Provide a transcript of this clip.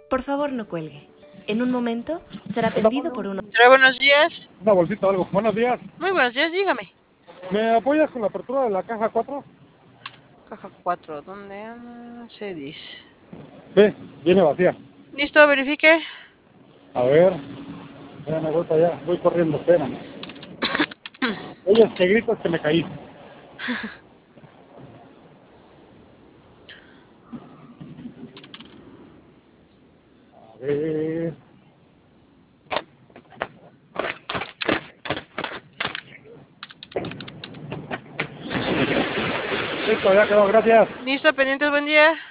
Por favor, no cuelgue. En un momento será atendido por uno. Hola, buenos días. Una bolsita o algo. Buenos días. Muy buenos días, dígame. ¿Me apoyas con la apertura de la caja 4? Caja 4, ¿dónde anda? Se dice. Ve, viene vacía. Listo, verifique. A ver. Ya me voy para allá. Voy corriendo, espérame. Oye, que gritas que me caí. A ver. Listo, ya quedó, gracias. Listo, pendientes, buen día.